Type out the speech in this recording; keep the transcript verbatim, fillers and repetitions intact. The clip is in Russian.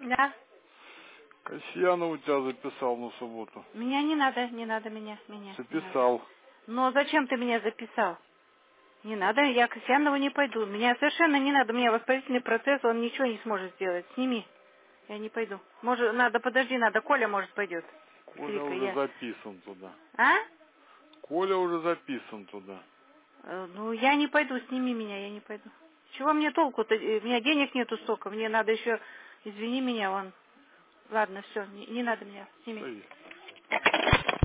Да. Касьянов у тебя записал на субботу. Меня не надо, не надо меня, меня, не надо. Записал. Но зачем ты меня записал? Не надо, я к Касьянову не пойду. Меня совершенно не надо, у меня воспалительный процесс, он ничего не сможет сделать. Сними. Я не пойду. Может, надо, подожди, надо, Коля, может, пойдет. С Коля Викой, уже я. записан туда. А? Коля уже записан туда. Э, Ну, я не пойду, сними меня, я не пойду. Чего мне толку-то? Э, У меня денег нету столько, мне надо еще, извини меня, вон. Ладно, все, не, не надо меня, сними. Стоит.